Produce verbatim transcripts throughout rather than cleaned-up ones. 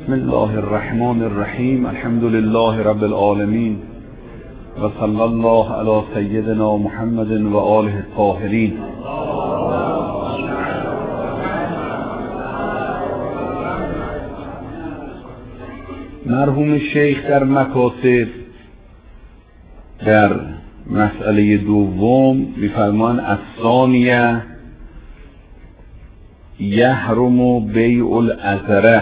بسم الله الرحمن الرحیم. الحمد لله رب العالمین و صلی الله علی سیدنا محمد و آله الطاهرین. مرحوم شیخ در مکاتب در مسئله دوم می‌فرمایند الثانیه یحرم بیع العذره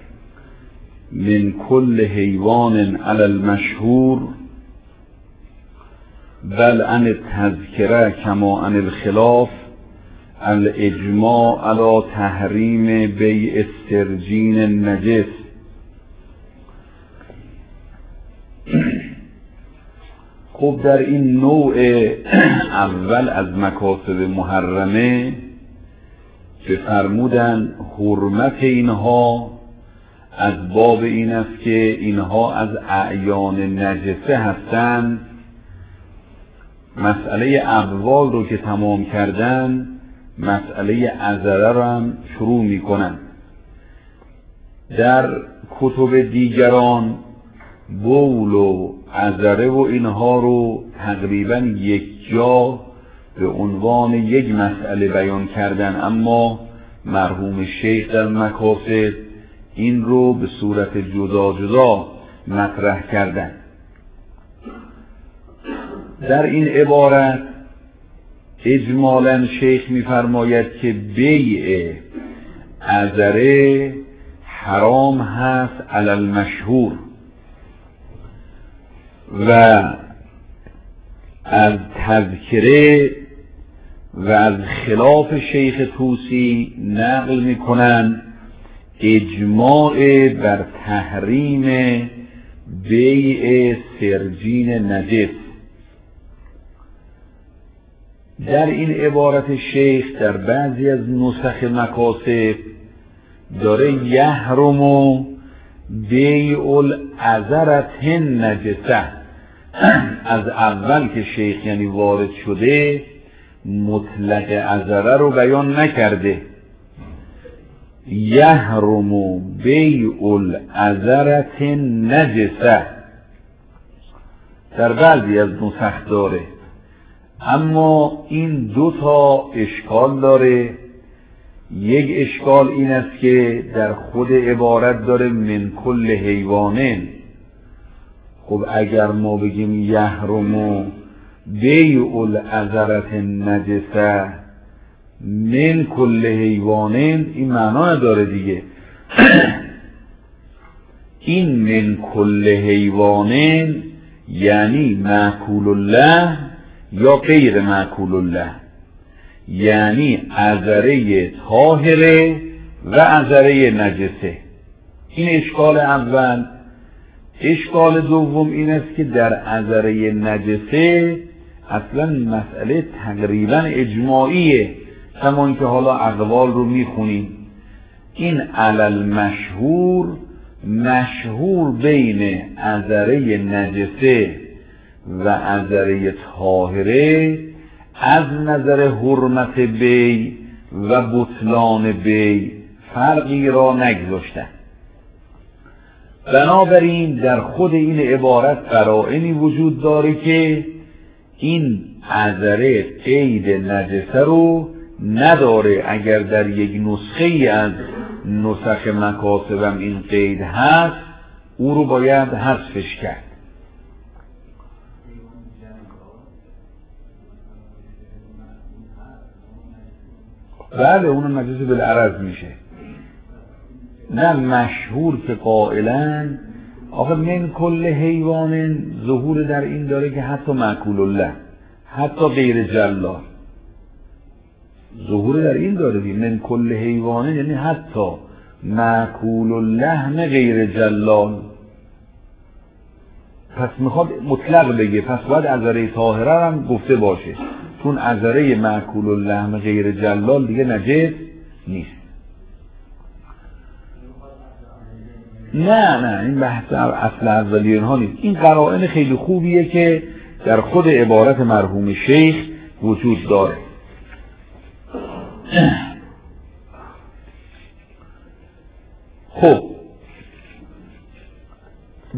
من کل حیوان علی المشهور بل عن التذکره کما عن الخلاف الاجماع علی تحریم بیع استرجین النجس. خب در این نوع اول از مکاسب محرمه که فرمودن حرمت اینها از باب این است که اینها از اعیان نجسه هستند. مسئله ابوال رو که تمام کردن مسئله عذره رو هم شروع می کنند. در کتب دیگران بول و عذره و اینها رو تقریبا یک جا به عنوان یک مسئله بیان کردن، اما مرحوم شیخ در مکاسب این رو به صورت جدا جدا مطرح کردن. در این عبارت اجمالاً شیخ می‌فرماید که بیع عذره حرام هست علی المشهور و از تذکره و از خلاف شیخ طوسی نقل میکنن اجماع بر تحریم بیع سرجین نجس. در این عبارت شیخ در بعضی از نسخ مکاسب داره یحرم بیع العذرة نجسه. از اول که شیخ یعنی وارد شده مطلق عذره رو بیان نکرده. یحرم بیع العذرة نجسه در بعضی از نسخ داره، اما این دو تا اشکال داره. یک اشکال این است که در خود عبارت داره من کل حیوانین. خب اگر ما بگیم یحرم بیع العذرة نجسه من کل حیوانین این معنا نداره دیگه. این من کل حیوانین یعنی مأکول الله یا غیر مأکول الله، یعنی عذره طاهره و عذره نجسه. این اشکال اول. اشکال دوم این است که در عذره نجسه اصلا مسئله تقریبا اجماعیه، همون که حالا اقوال رو میخونیم. این علل مشهور مشهور بین عذره نجسه و عذره طاهره از نظر حرمت بی و بطلان بی فرقی را نگذاشتن. بنابراین در خود این عبارت قرائنی وجود داره که این عذره قید نجسه رو نداره. اگر در یک نسخه ای از نسخ مکاسبم این قید هست او رو باید حذفش کرد. بله اون نجس بالعرض میشه. نه مشهور که قائلن آخه من کل حیوان ظهور در این داره که حتی مأکول الله حتی غیر جلال ظهور در این داره. من کل حیوان یعنی حتی مأکول الله نه غیر جلال. پس میخواد مطلق بگه، پس باید عذره طاهره هم گفته باشه، چون عذره مأکول اللحم غیر جلال دیگه نجس نیست. نه نه این بحث اصل اولیه اینها نیست. این قرائن خیلی خوبیه که در خود عبارت مرحوم شیخ وجود داره. خب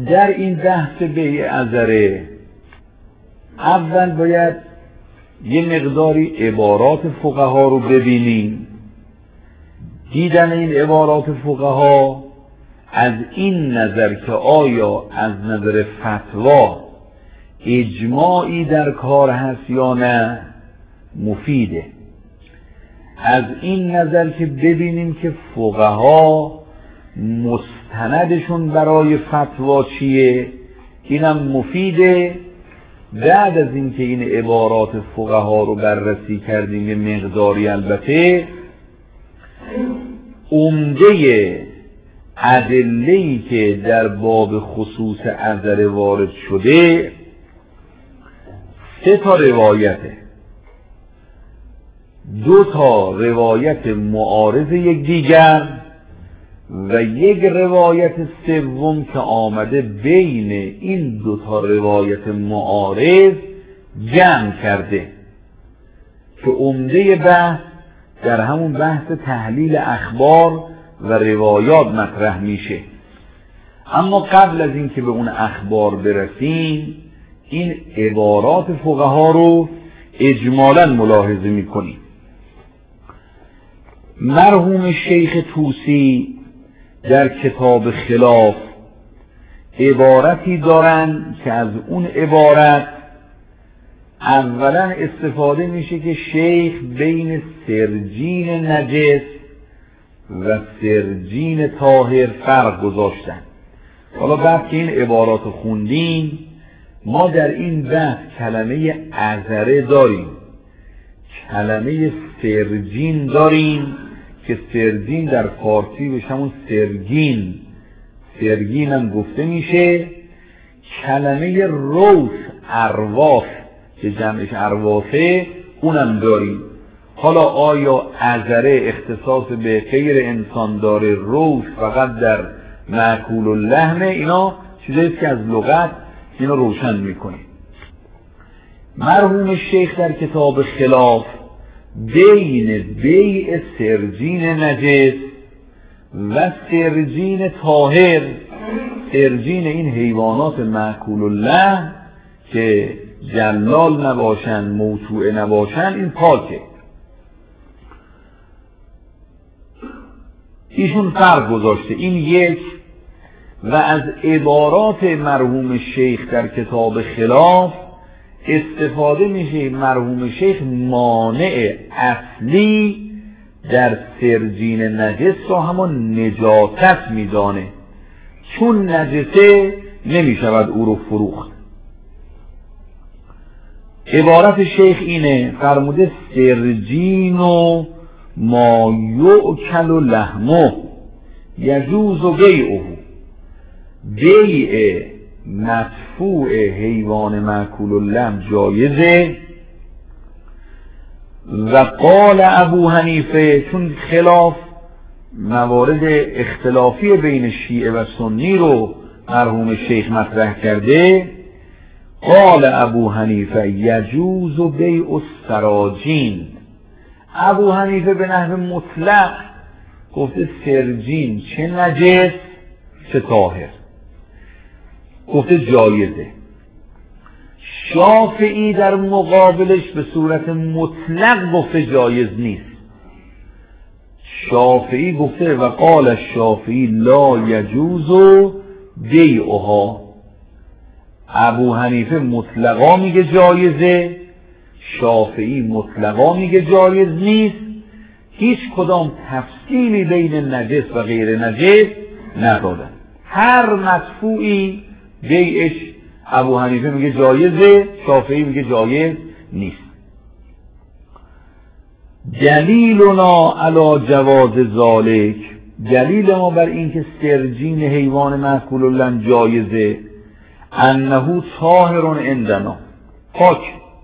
در این بحث بیع عذره اول باید یه مقداری عبارات فقها رو ببینیم. دیدن این عبارات فقها از این نظر که آیا از نظر فتوا اجماعی در کار هست یا نه مفیده. از این نظر که ببینیم که فقها مستندشون برای فتوا چیه اینم مفیده. بعد از اینکه این عبارات فقها رو بررسی کردیم یه مقداری البته عمده ادله‌ای که در باب خصوص عذر وارد شده سه تا روایته، دو تا روایت معارض یک دیگر و یک روایت سوم که آمده بین این دو تا روایت معارض جمع کرده که عمده بحث در همون بحث تحلیل اخبار و روایات مطرح میشه. اما قبل از اینکه به اون اخبار برسیم این عبارات فقها رو اجمالاً ملاحظه میکنیم. مرحوم شیخ طوسی در کتاب خلاف عبارتی دارن که از اون عبارت اولا استفاده میشه که شیخ بین سرجین نجس و سرجین طاهر فرق گذاشتن. حالا بعد که این عبارات خوندیم ما در این بحث کلمه عذره داریم، کلمه سرجین داریم که سرجین در فارسی بهش همون سرگین سرگین هم گفته میشه. کلمه روح ارواح که جمعش ارواحه اونم داریم. حالا آیا عذره اختصاص به غیر انسان داره، روح فقط در مأکول اللحمه؟ اینا چیزاییست که از لغت اینا روشن میکنه. مرحوم شیخ در کتاب خلاف بین بیع سرجین نجس و سرجین طاهر، سرجین این حیوانات مأکول اللحم که جلال نباشن موسوعه نباشن این پاکه، ایشون فرق گذاشته. این یک. و از عبارات مرحوم شیخ در کتاب خلاف استفاده میشه مرحوم شیخ مانع اصلی در سرجین نجس رو همون نجاست میدانه، چون نجسه نمیشود او رو فروخت. عبارت شیخ اینه، فرموده سرجین و ما یؤکل لحمه یجوز بیعه، بیع مدفوع حیوان مأکول اللحم جایزه. و قال ابو حنیفه، چون خلاف موارد اختلافی بین شیعه و سنی رو مرحوم شیخ مطرح کرده، قال ابو حنیفه یجوز بیع السراجین. ابو حنیفه به نحو مطلق گفته سرجین چه نجس چه طاهر گفته جایزه. شافعی در مقابلش به صورت مطلق گفته جایز نیست. شافعی گفته و قال الشافعی لا یجوز بیعها. ابو حنیفه مطلقا میگه جایزه، شافعی مطلقا میگه جایز نیست. هیچ کدام تفصیلی بین نجس و غیر نجس ندادن. هر مدفوعی بیعش ابو حنیفه میگه جایزه، شافعی میگه جایز نیست. دلیلنا علی جواز ذالک، دلیل ما بر این که سرجین حیوان مأکول اللحم جایزه، انه طاهر عندنا، پاک.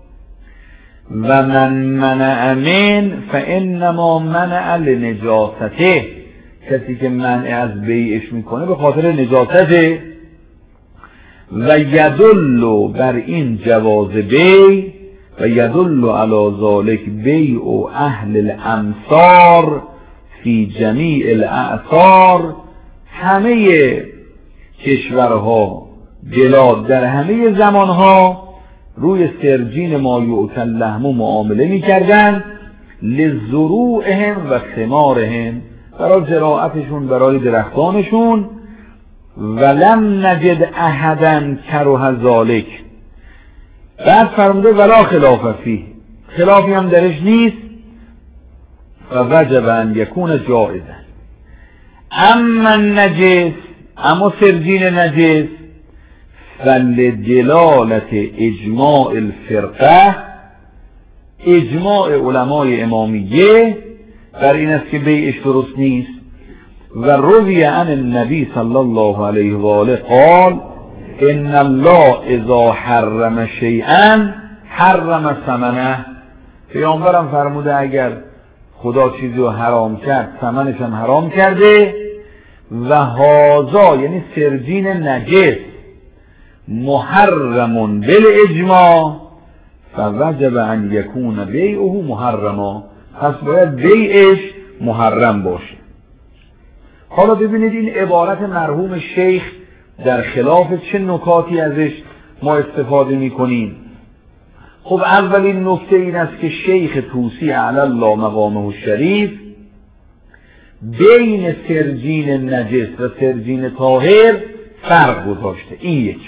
و من منع من فانما منع لنجاسته، کسی که منع از بیعش میکنه به خاطر نجاسته. و یدل بر این جواز بیع و یدل علی ذالک بیع اهل الامصار فی جمیع الاعصار، همه کشورها بلاد در همه زمانها روی سرجین ما یؤکل لحم معامله میکردن لزروعهم و ثمارهم، برای زراعتشون، برای درختانشون. ولم نجد احدا کره ذالک، بعد فرموده ولا خلاف فیه، خلافی هم درش نیست. و وجب ان یکون جائزا. اما نجس، اما سرجین نجس، فلدلالت اجماع الفرقه، اجماع علمای امامیه بر این است که بیعش درست نیست. و روی عن النبی صلی الله علیه و آله قال ان الله اذا حرم شیئا حرم ثمنه. پیامبرم فرموده اگر خدا چیزی رو حرام کرد ثمنش هم حرام کرده. و هذا یعنی سرجین نجس محرم بالاجماع فوجب ان یکون بیعه محرما، پس باید بیعش محرم باشه. حالا ببینید این عبارت مرحوم شیخ در خلاف چه نکاتی ازش ما استفاده میکنیم. خب اولین نکته این است که شیخ طوسی علی الله مقامه الشریف بین سرجین نجس و سرجین طاهر فرق گذاشته. این یک.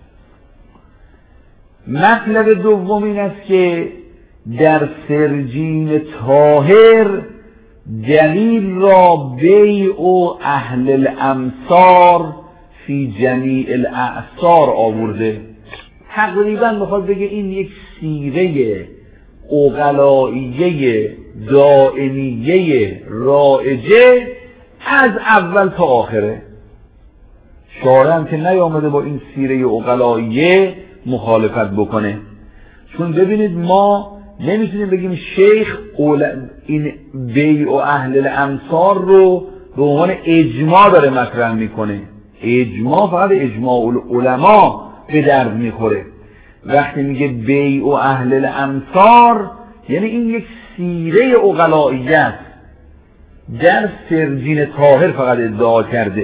مطلب دوم این است که در سرجین طاهر دلیل را بیع و اهل الامصار فی جمیع الاعصار آورده. تقریبا میخواد بگه این یک سیره عقلائیه دائمیه رائجه از اول تا آخره. شارع هم که نیامده با این سیره عقلائیه مخالفت بکنه. چون ببینید ما نمیتونیم بگیم شیخ این بیع و اهل الامصار رو به عنوان اجماع داره مطرح میکنه. اجماع فقط اجماع العلماء به درد میخوره. وقتی میگه بیع و اهل الامصار یعنی این یک سیره عقلائیه است، در سرجین طاهر فقط ادعا کرده.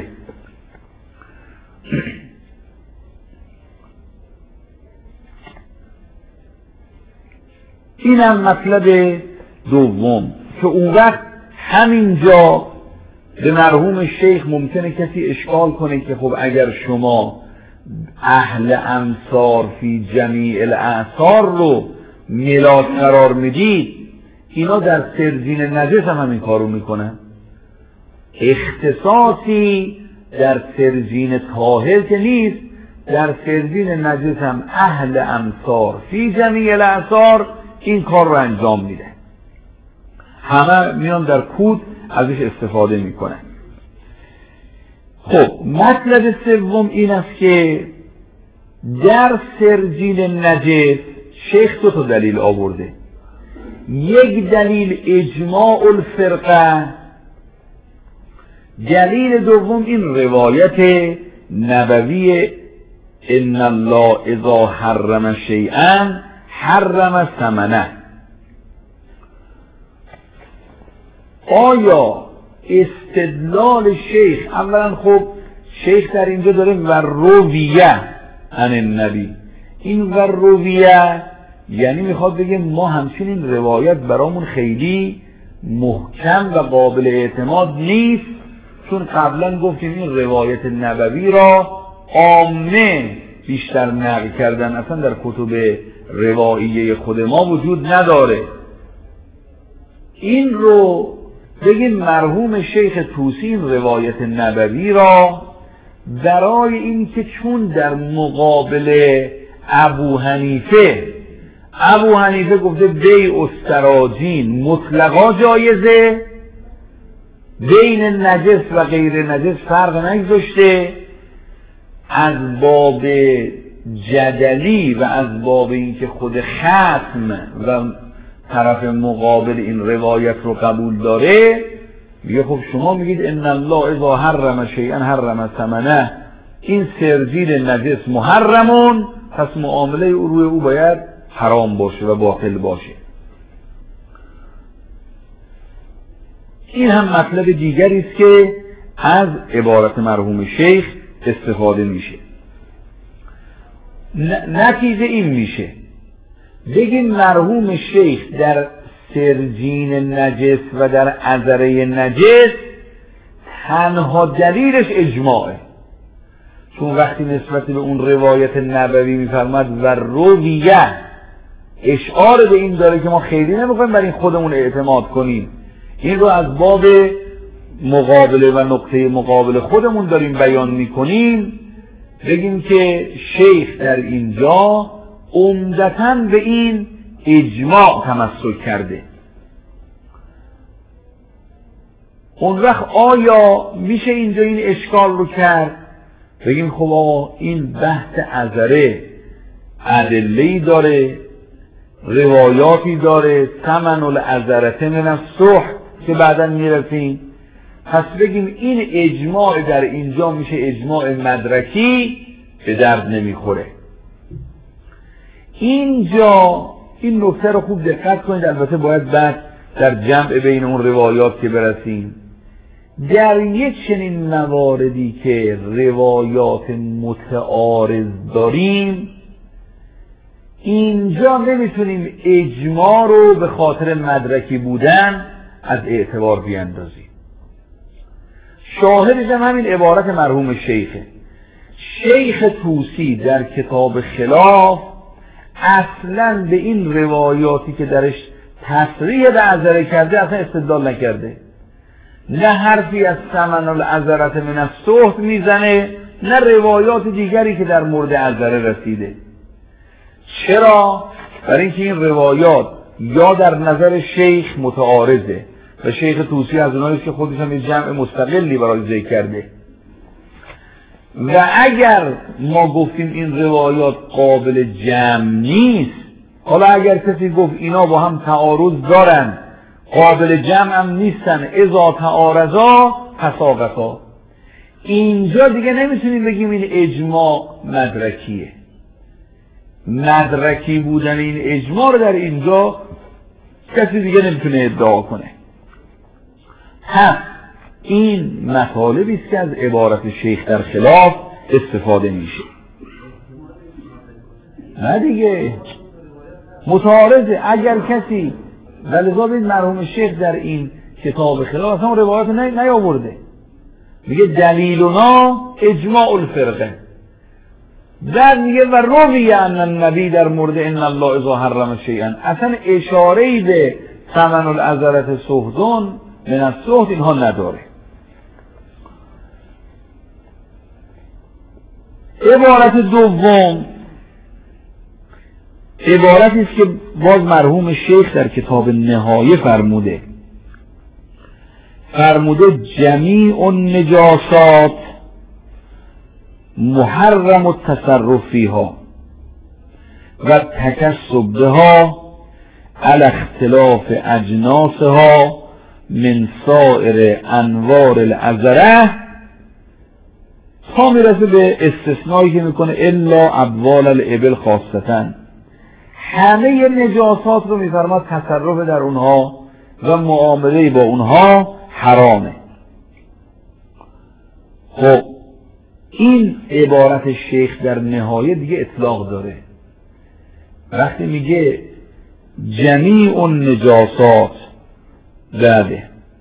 اینم مطلب دوم که اون وقت همینجا به مرحوم شیخ ممکنه کسی اشکال کنه که خب اگر شما اهل امصار فی جمیع الاعصار رو میلاد قرار میدید، اینا در سرجین نجس هم همین کارو میکنن. اختصاصی در سرجین طاهر که نیست، در سرجین نجس هم اهل امصار فی جمیع الاعصار این کار رو انجام میده. همه میان در کود ازش استفاده میکنن. خب مطلب سوم این است که در سرجین نجس شیخ دو تا دلیل آورده. یک دلیل اجماع الفرقه، دلیل دوم این روایت نبوی ان الله اذا حرم شیئا حرم ثمنه. آیا استدلال شیخ، اولا خب شیخ در اینجا داره و رویه عن النبی، این و رویه یعنی میخواد بگه ما همچنین روایت برامون خیلی محکم و قابل اعتماد نیست، چون قبلا گفتیم این روایت نبوی را عامه بیشتر نقل کردن، اصلا در کتب رواییه خود ما وجود نداره. این رو بگیم مرحوم شیخ طوسی این روایت نبوی را برای این که چون در مقابل ابو حنیفه ابو حنیفه گفته بیع استراجین مطلقا جایزه، بین نجس و غیر نجس فرق نگذاشته، از باب جدلی و از باب اینکه خود ختم و طرف مقابل این روایت رو قبول داره، میگه خب شما میگید ان الله اذا حرم شیئا حرم ثمنه، این سرجین نجس محرمون، پس معامله او روی او باید حرام باشه و باطل باشه. این هم مطلب دیگری است که از عبارت مرحوم شیخ استفاده میشه. نتیجه این میشه بگیم مرحوم شیخ در سرجین نجس و در عذره نجس تنها دلیلش اجماعه، چون وقتی نسبت به اون روایت نبوی میفرماد و رویه اشعار به این داره که ما خیلی نمیخوایم بر این خودمون اعتماد کنیم، این رو از باب مقابله و نقطه مقابل خودمون داریم بیان میکنیم، بگیم که شیخ در اینجا عمدتاً به این اجماع تمسک کرده. اون وقت آیا میشه اینجا این اشکال رو کرد بگیم خب آقا این بحث عذره ادله‌ای داره، روایاتی داره، ثمن العذرة من السحت که بعدا میرسیم، پس بگیم این اجماع در اینجا میشه اجماع مدرکی، به درد نمیخوره. اینجا این نکته رو خوب دقت کنید، البته باید بعد در جمع بین اون روایات که برسیم. در یک چنین مواردی که روایات متعارض داریم، اینجا نمیتونیم اجماع رو به خاطر مدرکی بودن از اعتبار بیاندازیم. شاهدش هم همین عبارت مرحوم شیخه. شیخ طوسی در کتاب خلاف اصلا به این روایاتی که درش تصریح به عذره کرده اصلا استدلال نکرده، نه حرفی از ثمن العذرة من السحت میزنه، نه روایات دیگری که در مورد عذره رسیده. چرا؟ برای اینکه این روایات یا در نظر شیخ متعارضه و شیخ طوسی از اوناییست که خودش هم جمع مستقلی برای ذکر کرده، و اگر ما گفتیم این روایات قابل جمع نیست، حالا اگر کسی گفت اینا با هم تعارض دارن قابل جمع هم نیستن، اذا تعارضا تساقطا، اینجا دیگه نمیتونیم بگیم این اجماع مدرکیه. مدرکی بودن این اجماع رو در اینجا کسی دیگه نمیتونه ادعا کنه. هم این مطالبی است که از عبارت شیخ در خلاف استفاده میشه. نه دیگه متعارضه. اگر کسی ولذا بید مرحوم شیخ در این کتاب خلاف اصلا روایت نیاورده، میگه دلیلنا اجماع الفرقه، در میگه و روی ان النبی در مورد ان الله اذا حرم شیئا، اصلا اشاره‌ای به ثمن العذرة سحتون من السحت اینها نداره. عبارت دوم عبارتی است که باز مرحوم شیخ در کتاب نهایه فرموده فرموده جمیع النجاسات محرم التصرف فیها و تکسب بها علی اختلاف اجناسها من سائر انواع العذره، تا میرسه به استثنایی که میکنه الا ابوال الابل خاصتاً، همه نجاسات رو میفرماد تصرف در اونها و معامله با اونها حرامه. خب این عبارت شیخ در نهایه دیگه اطلاق داره. وقتی میگه جمیع النجاسات بله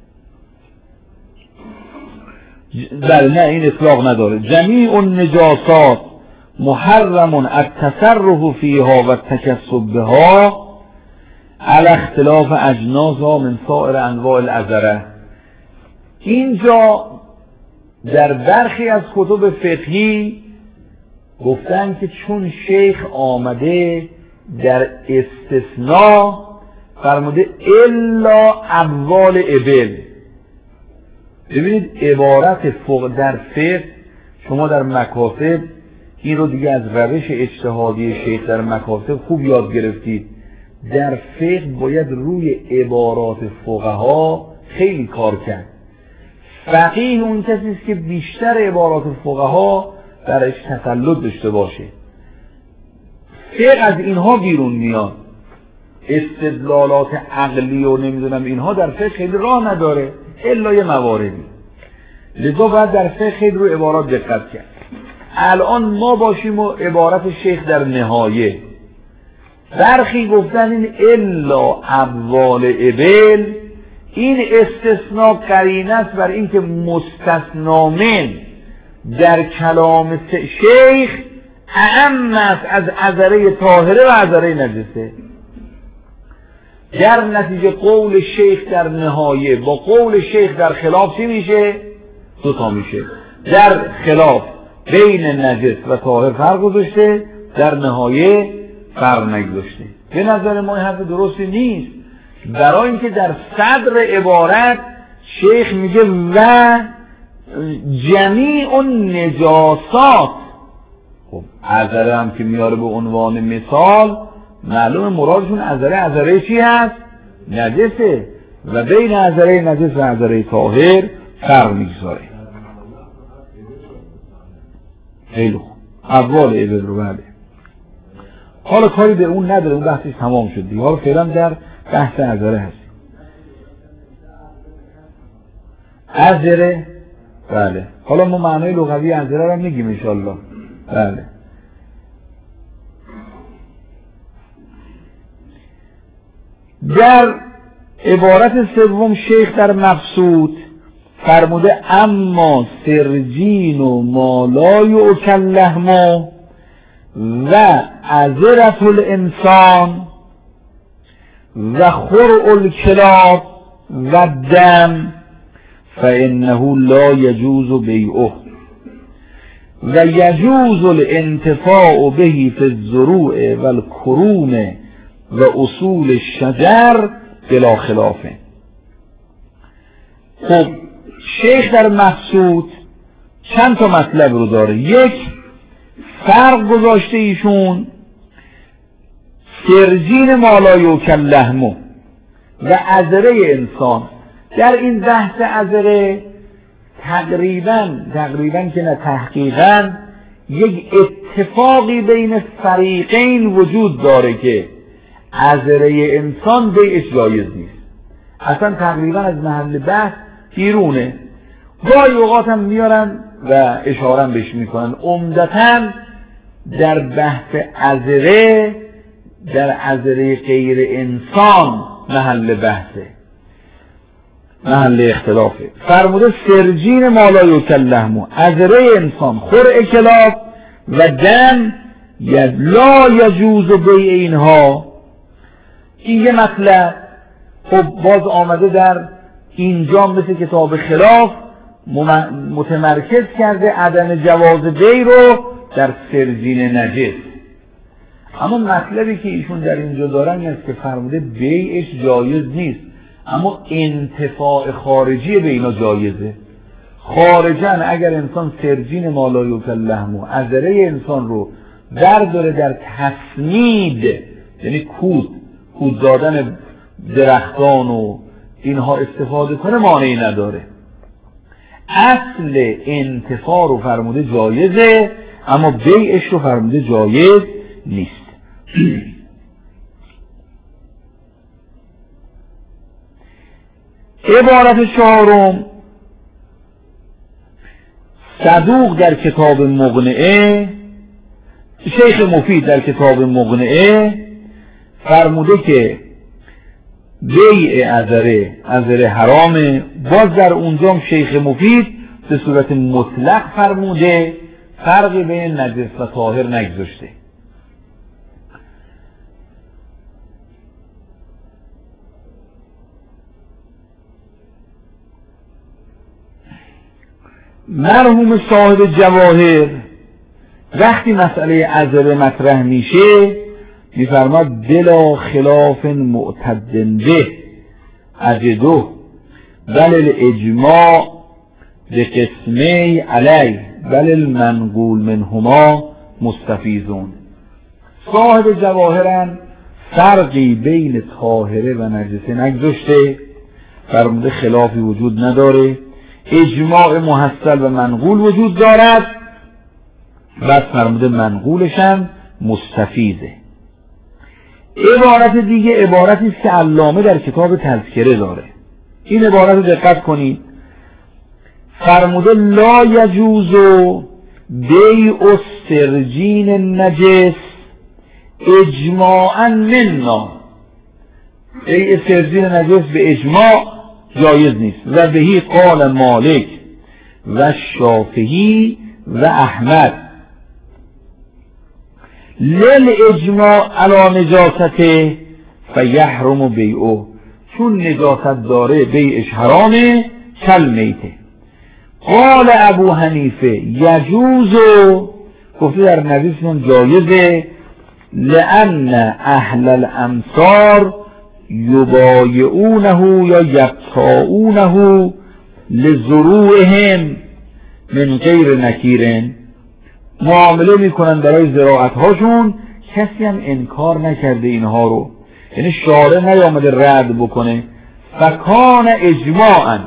بله نه این اطلاق نداره. جمیع النجاسات محرم التصرف فیها و التکسب بها علی اختلاف اجناسها من سائر انواع العذره. اینجا در برخی از کتب فقهی گفتن که چون شیخ آمده در استثناء فرموده الا ابوال ابل. ببینید عبارت فوق در فقه، شما در مکاتب این رو دیگه از روش اجتهادی شیخ در مکاتب خوب یاد گرفتید. در فقه باید روی عبارات فقها خیلی کار کرد. فقیه اون کسی است که بیشتر عبارات فقها درش تسلط داشته باشه. فقه از اینها بیرون میاد. استدلالات عقلی و نمیدونم اینها در فقه خیلی راه نداره الا یه مواردی. لذا باید در فقه خیلی روی عبارات دقت کرد. الان ما باشیم و عبارت شیخ در نهایه، برخی گفتن این الا اموال ابل، این استثناء قرینه است بر اینکه مستثنا من در کلام شیخ اعم است از عذره طاهره و عذره نجسه. در نتیجه قول شیخ در نهایه با قول شیخ در خلاف چی میشه؟ دوتا میشه. در خلاف بین نجس و طاهر فرق گذاشته، در نهایه فرق نگذاشته. به نظر ما این حرف درستی نیست، برای اینکه در صدر عبارت شیخ میگه و جمیع نجاسات. خب عذره هم که میاره به عنوان مثال، معلوم مرادشون عذره عذره چی هست؟ نجسه، و بین عذره نجس و عذره طاهر فرق میگذاره. خیلی خوب، اول ابل رو بله. حالا کاری به اون نداره، اون بحثش تمام شد دیگه. حالا فعلا در بحث عذره هست. عذره بله، حالا ما معنای لغوی عذره رو میگیم انشالله. بله در عبارت سوم شیخ در مقصود فرموده اما سرجین و مالای و کلهم و عذرت الانسان و خرع الکلاب و دم فانه لا یجوز بیعه و یجوز الانتفاع به فی الزروع و الکروم و اصول الشجر بلا خلافه. خب شیخ در مقصود چند تا مطلب رو داره. یک، فرق گذاشته ایشون سرجین مالای و کلهم و عذره انسان. در این بحث عذره تقریبا تقریبا که نه تحقیقا یک اتفاقی بین فریقین وجود داره که عذره انسان بیعش جایز نیست، اصلا تقریبا از محل بحث بیرونه. گاهی اوقات هم میارن و اشاره بهش میکنن. عمدتاً در بحث عذره، در عذره غیر انسان محل بحثه، محل اختلافه. فرموده سرجین مالای و کلهم، عذره انسان، خرع کلاب و دم لا یجوز بیع اینها. این یه مطلب. خب باز آمده در اینجا مثل کتاب خلاف متمرکز کرده عدم جواز بیع رو در سرجین نجس. اما مطلبی که ایشون در اینجا دارن این است که فرموده بیعش جایز نیست، اما انتفاع خارجی به اینا جایزه. خارجن اگر انسان سرجین مالای و کلهم و عذره انسان رو برداره در تسمید، یعنی کود کود دادن درختان و اینها استفاده کنه، مانعی نداره. اصل انتفاع رو فرموده جایزه، اما بیعش رو فرموده جایز نیست. عبارت چهارم صدوق در کتاب مقنعه، شیخ مفید در کتاب مقنعه فرموده که بیع عذره عذره حرامه. باز در اونجا شیخ مفید به صورت مطلق فرموده، فرقی بین نجس و طاهر نگذاشته. مرحوم صاحب جواهر وقتی مسئله عذره مطرح میشه میفرماد بلا خلاف معتد به اجده بل الاجماع به قسمی علی بل المنقول منهما مستفیزون. صاحب جواهرن فرقی بین طاهره و نجسه نگذاشته، فرموده خلافی وجود نداره، اجماع محصل و منقول وجود دارد، بس فرموده منقولشم مستفیزه. عبارت دیگه عبارتی است که علامه در کتاب تذکره داره. این عبارت رو دقت کنید. فرموده لا یجوز بیع السرجین نجس اجماعا منا، بیع سرجین نجس به اجماع جایز نیست. و بهی قال مالک و شافعی و احمد لل اجماع علی نجاسته فیحرم بیعه، چون نجاست داره بیعش حرامه کل میته. قال ابو حنیفه یجوزو، گفته در نزدیکشون جایزه، لأن اهل الامصار یبایعونه یا یبتاعونه لزروعهم من غیر نکیرن، معامله میکنن برای زراعت هاشون، کسی هم انکار نکرده اینها رو، یعنی شارع نیامده رد بکنه. فکان اجماعا.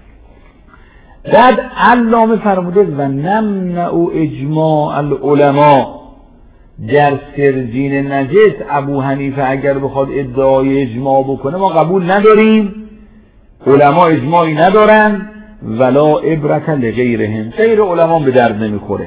بعد علامه فرموده و نمنع اجماع العلماء در سرجین نجس. ابو حنیفه اگر بخواد ادعای اجماع بکنه ما قبول نداریم، علما اجماعی ندارن، ولا عبرت لغیرهم، غیر علما به درد نمیخوره.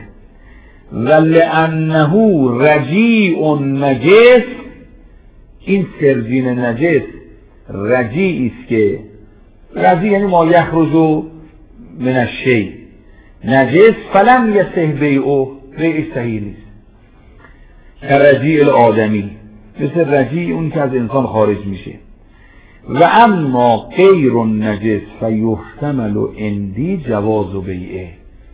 ولانه رجیع نجس، این سرجین نجس رجیعی است که رجیع یعنی ما یخرج من الشیء، نجس فلم یصح بیعه، بیعش صحیح نیست. رجیع الآدمی، مثل رجیع اون که از انسان خارج میشه. و اما غیر النجس فیحتمل عندی جواز بیعه.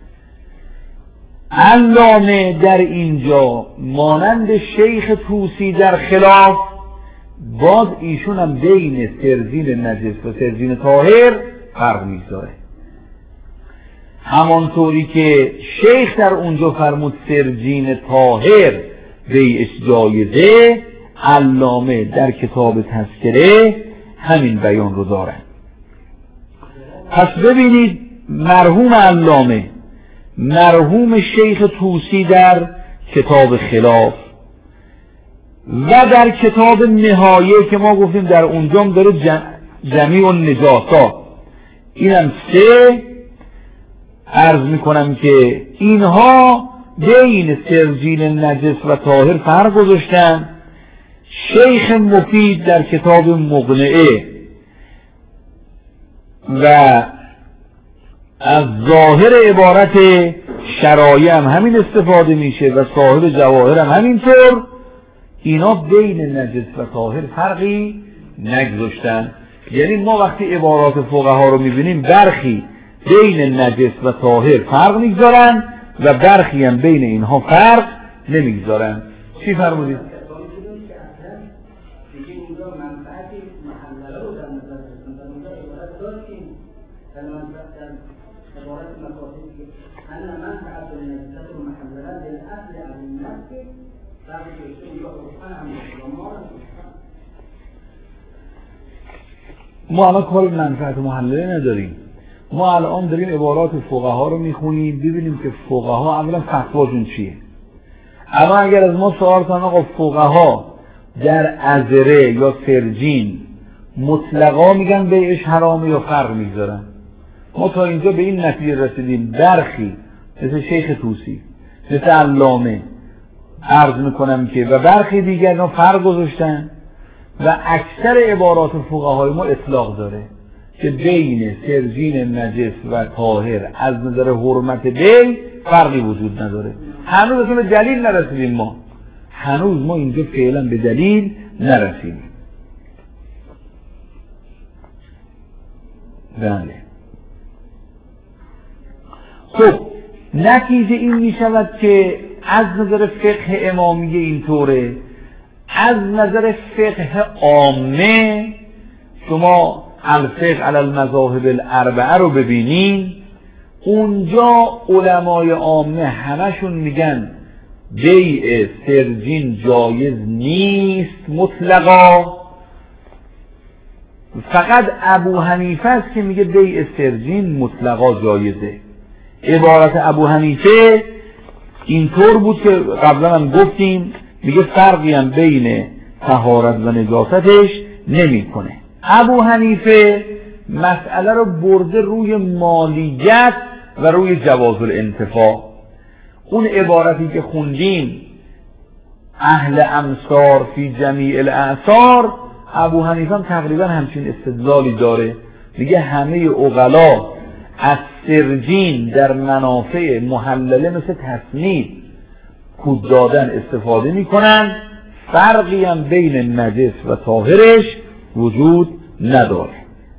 علامه در اینجا مانند شیخ طوسی در خلاف، باز ایشون هم بین سرجین نجس و سرجین طاهر فرق میذاره. همانطوری که شیخ در اونجا فرمود سرجین طاهر بیعش جایزه، علامه در کتاب تذکره همین بیان رو دارن. پس ببینید مرحوم علامه، مرحوم شیخ طوسی در کتاب خلاف و در کتاب نهایه که ما گفتیم در اونجا داره جمیع النجاسات، اینم سه. عرض میکنم که اینها بین سرجین نجس و طاهر فرق گذاشتن. شیخ مفید در کتاب مقنعه و از ظاهر عبارت شرایع هم همین استفاده میشه و صاحب جواهر هم همینطور، اینا بین نجس و طاهر فرقی نگذاشتن. یعنی ما وقتی عبارات فقها رو میبینیم برخی بین نجس و طاهر فرق میگذارن و برخی هم بین اینها فرق نمیگذارن. چی فرمودید؟ ما الان کار منفعت محلله نداریم، ما الان داریم عبارات فقها رو میخونیم ببینیم که فقها اولا فتواشون چیه. اما اگر از ما سوال کنن آقا فقها در عذره یا سرجین مطلقا میگن بیعش حرامه یا فرق میذارن، ما تا اینجا به این نتیجه رسیدیم برخی مثل شیخ طوسی مثل علامه عرض میکنم که و برخی دیگر اینا فرق گذاشتن و اکثر عبارات فقهای ما اطلاق داره که بین سرجین نجس و طاهر از نظر حرمت بیع فرقی وجود نداره. هنوز به دلیل نرسیدیم، ما هنوز ما اینجا فعلا به دلیل نرسیدیم. بله. خب نتیجه این می شود که از نظر فقه امامیه اینطوره، از نظر فقه عامه شما الفقه علی المذاهب الاربعه رو ببینین، اونجا علمای عامه همشون میگن بیع سرجین جایز نیست مطلقا، فقط ابو حنیفه است که میگه بیع سرجین مطلقا جایزه. عبارت ابو حنیفه اینطور بود که قبلا هم گفتیم، میگه فرقی هم بین طهارت و نجاستش نمیکنه. ابو حنیفه مسئله رو برده روی مالیت و روی جواز الانتفاع. اون عبارتی که خوندیم اهل امصار فی جمیع الاعصار، ابو حنیفه هم تقریبا همچین استدلالی داره، میگه همه عقلا از سرجین در منافع محلله مثل تسنید کود دادن استفاده میکنن، فرقی هم بین نجس و طاهرش وجود نداره.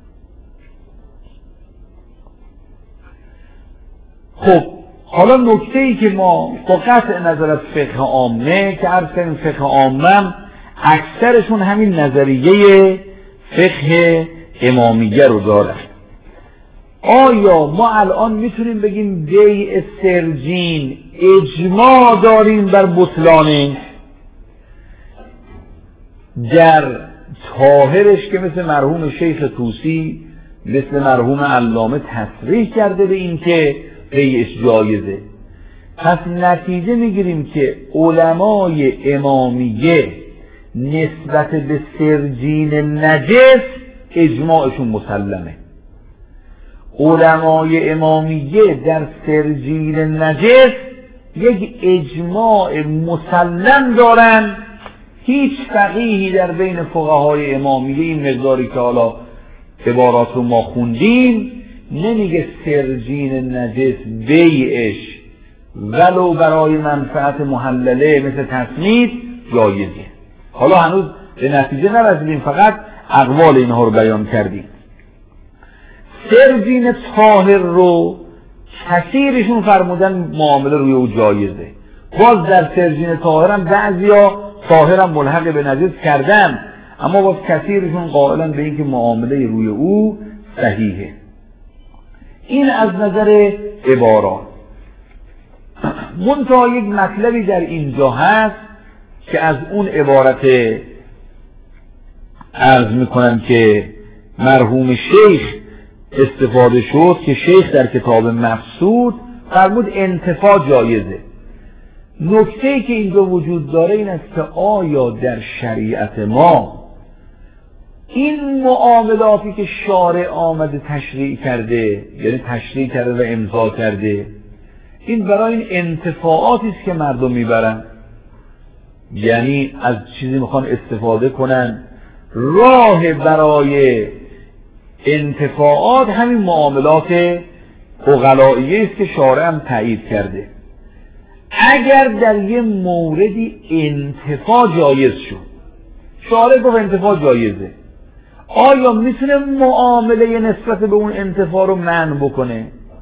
خب حالا نکته ای که ما با قطع نظر از فقه عامه که عرض کردیم فقه عامه اکثرشون همین نظریه فقه امامیه رو دارن، آیا ما الان میتونیم بگیم بیع سرجین اجماع داریم بر بطلانه؟ در طاهرش که مثل مرحوم شیخ طوسی مثل مرحوم علامه تصریح کرده به این که بیعش جایزه، پس نتیجه میگیریم که علمای امامیه نسبت به سرجین نجس اجماعشون مسلمه. علمای امامیه در سرجین نجس یک اجماع مسلم دارن، هیچ فقیهی در بین فقهای امامیه این مقداری که حالا عبارات رو ما خوندیم نمیگه سرجین نجس بیعش ولو برای منفعت محلله مثل تسنید جایزه. حالا هنوز به نتیجه نرسیدیم، فقط اقوال اینها رو بیان کردیم. سرجین طاهر رو کثیرشون فرمودن معامله روی او جایزه، باز در سرجین طاهر هم بعضیا طاهر هم ملحق به نجس کردن، اما باز کثیرشون قائلن به اینکه معامله روی او صحیحه. این از نظر عبارات. منتها یک مطلبی در اینجا هست که از اون عبارت عرض میکنم که مرحوم شیخ استفاده شد که شیخ در کتاب مقصود فرمود انتفاع جایزه. نکته‌ای که اینجا وجود داره این است که آیا در شریعت ما این معاملاتی که شارع آمده تشریع کرده، یعنی تشریع کرده و امضا کرده، این برای این انتفاعاتی است که مردم میبرن، یعنی از چیزی میخوان استفاده کنن، راه برای انتفاعات همین معاملات عقلائیه است که شارع هم تایید کرده. اگر در یه موردی انتفاع جایز شد، شارع گفت انتفاع جایزه، آیا میتونه معامله نسبت به اون انتفاع رو منع بکنه؟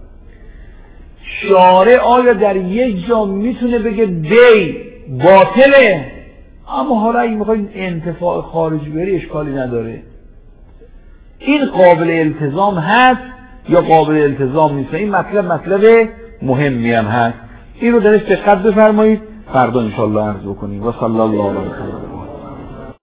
شارع آیا در یک جا میتونه بگه دی باطله، اما حالا اگه میخواید انتفاع خارجی بری اشکالی نداره؟ این قابل التزام هست یا قابل التزام نیست؟ این مطلب مطلب مهمی هم هست، این رو درش دقت بفرمایید، فردا انشاءالله عرض بکنیم. و صلی الله علیه و سلم.